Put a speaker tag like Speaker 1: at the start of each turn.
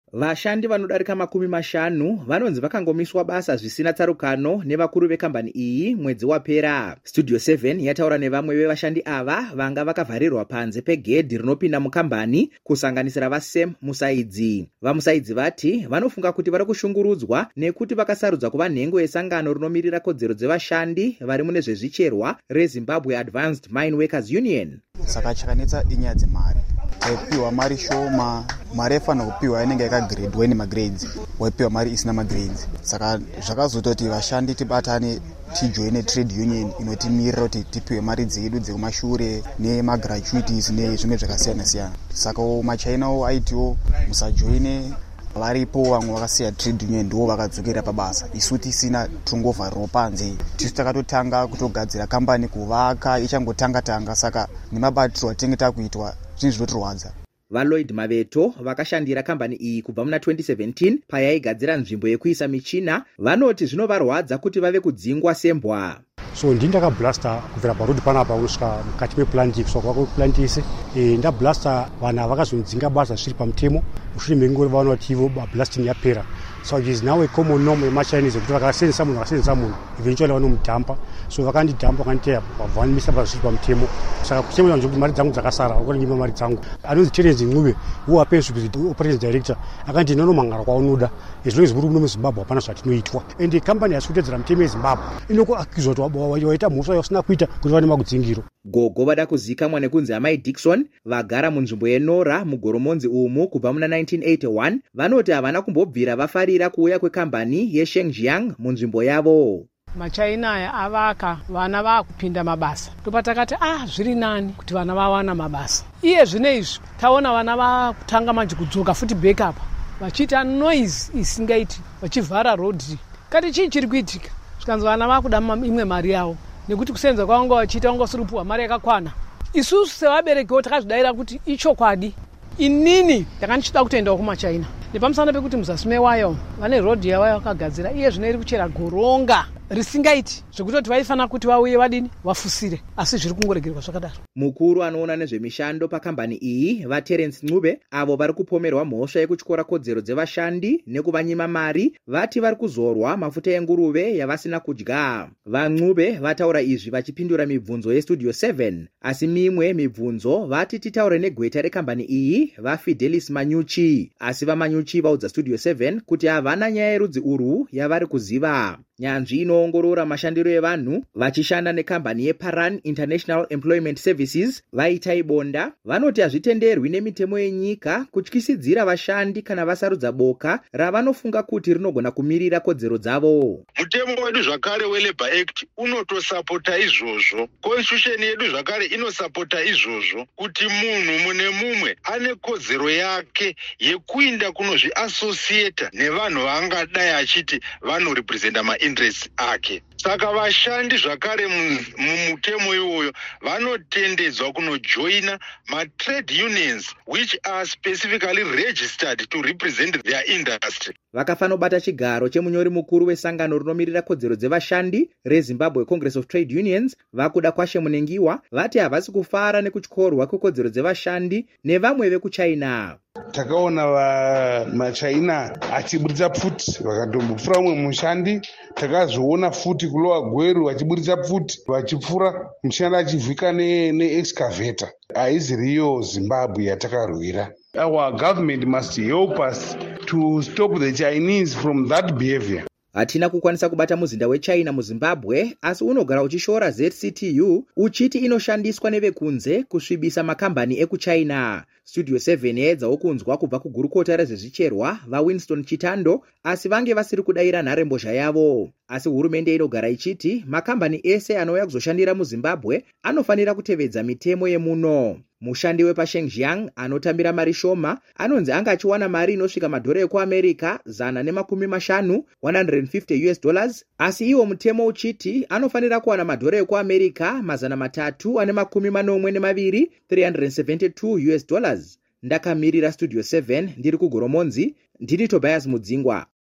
Speaker 1: Vashandi vanodarika 50 vanonzi vakangomiswa basa zvisina tsarukano nevakuru vekambani iyi mwedzi wapera. Studio 7 yataura nevamwe vevashandi ava vanga vakavharirwa panze pegedhi rinopinda mukambani kusanganisira vaSam Musaidzi. VaMusaidzi vati vanofunga kuti vari kushungurudzwa nekuti vakasarudza kuva nhengo yesangano rinomirira kodzero dzevashandi vari mune zvezvicherwa reZimbabwe Advanced Mine Workers Union.
Speaker 2: Saka chakanetsa inyaya dzemari. Waipiwa mari shoma, mari yafanira kupiwa inenge yakagredwa ine magrades, waipiwa mari isina magrades. Saka zvakazoita kuti vashandi tibatane tijoine trade union inotimirira kuti tipiwe mari dzedu dzekumashure nemagratuities nezvimwe zvakasiyana siyana. Saka maChina aitiwo musajoine, varipo vamwe vakasiya trade union ndiwo vakadzokera pabasa. Isu tisina tungovhariro panze, tisu takatotanga kutogadzira kambani kuvaka ichangotanga saka nemabatiro atinenge takuitwa zvinhu zvinotirwadza.
Speaker 1: VaLloyd Maveto vakashandira kambani iyi kubva muna 2017 payaigadzira nzvimbo yekuisa michina vanoti zvinovarwadza kuti vave kudzingwa sembwa.
Speaker 3: So ndakablasta kubvira parodi panapa unosvika mukati meplanti kusvika kwakuplanti ise ndablasta vanhu vakazondzinga basa zviri pamutemo mushure menguva vaona kuti ivo blasting yapera. So it is now a common norm yeMaChinese kuti vakasenzesa munhu eventually vanomudhampa. So vakandidhampa vakanditeya vavanimisa basa zviri pamutemo. Saka kuchemera nje kuti mari dzangu dzakasara ukanyima mari dzangu. Anonzi Terence Ncube who appears to be the operations director akati nonomangara kwaunoda as long as muri muno muZimbabwe hapana zvatinoitwa. And the company has kutedzera mutemo yeZimbabwe inokuaccuse kuti waita mhosva yasina kuita kuti vane makudzingiro.
Speaker 1: Gogo vada kuzikamwa nekunzi Amai Dickson vagara munzvimbo yeNora mugoromonzi umu kubva muna 1981 vanoti havana kumbobvira vafarira kuuya kwekambani yeShengjiang munzvimbo yavo.
Speaker 4: maChina aya avaka vana vakupinda mabasa topatakati zviri nani kuti vana vawana mabasa. Iye zvine izvi taona vana vakutanga manje kudzoka futi backup vachiita noise isingaiti vachivhara road. Kati chii chiri kuitika? Zvikanzi vana vakuda imwe mari yavo nekuti kusenza kwavanga vachiita vanga vasiri kupiwa mari yakakwana. Isusu sevaberekiwo takazvidayira kuti ichokwadi. Inini ndakandichida kutoendawo kumaChina nepamusana pekuti muzasi mewayo vane road yavo yakagadzira iye zvino iri kuchera goronga risingaiti zvekutoti vaifana kuti vauye vadini vafusire, asi zviri kungoregerwa zvakadaro.
Speaker 1: Mukuru anoona nezvemishando pakambani iyi vaTerence Ncube avo vari kupomerwa mhosva yekutyora kodzero dzevashandi nekuvanyima mari vati vari kuzorwa mafuta enguruve yavasina kudya. VaNcube vataura izvi vachipindura mibvunzo yeStudio 7, asi mimwe mibvunzo vati titaure negweta rekambani iyi vaFidelis Manyuchi, asi vaManyuchi vaudza Studio 7 kuti havana nyaya yerudzi urwu yavari kuziva. Nyanzvi inoongorora mashandiro evanhu vachishanda nekambani yeParan International Employment Services Vaitai Bonda vanoti hazvitenderwi nemitemo yenyika kutyisidzira vashandi kana vasarudza boka ravanofunga kuti rinogona kumirira kodzero dzavo.
Speaker 5: Mutemo wedu zvakare weLabour Act unotosapota izvozvo. Constitution yedu zvakare inosapota izvozvo kuti munhu mune mumwe ane kodzero yake yekuinda kunozviassociata nevanhu vaangadai achiti vanorepresenta mainterests ake. Saka vashandi zvakare mumutemo iwoyo vanotendedzwa kunojoina matrade unions which are specifically registered to represent their industry.
Speaker 1: Vakafanobata chigaro chemunyori mukuru wesangano rinomirira kodzero dzevashandi reZimbabwe Congress of Trade Unions vakuda Kwashe Munengiwa vati havasi kufara nekutyorwa kwekodzero dzevashandi nevamwe vekuChina.
Speaker 6: Takaona maChina achiburitsa pfuti vakatombopfura umwe mushandi, takazviona futi kulowa gweru vachibudisa pfuti vachipfura mushandi achivhika neexcavator. Haizi riyo Zimbabwe yatakarwira. Our government must help us to stop the Chinese from that behavior.
Speaker 1: Hatina kukwanisa kubata muzinda weChina muZimbabwe, asi unogara uchishora ZCTU uchiti inoshandiswa nevekunze kusvibisa makambani ekuChina. Studio 7 yaedzawo kunzwa kubva kugurukota rezvezvicherwa vaWinston Chitando, asi vange vasiri kudayira nharembozha yavo. Asi hurumende inogara ichiti makambani ese anouya kuzoshandira muZimbabwe anofanira kutevedza mitemo yemuno. Mushandi wepaShengjiang anotambira mari shoma anonzi anga achiwana mari inosvika madhora ekuAmerica $150, $150, asi iwo mutemo uchiti anofanira kuwana madhora ekuAmerica $342, $372. Ndakamirira Studio 7 ndiri kugoromonzi, ndiri Tobias Mudzingwa.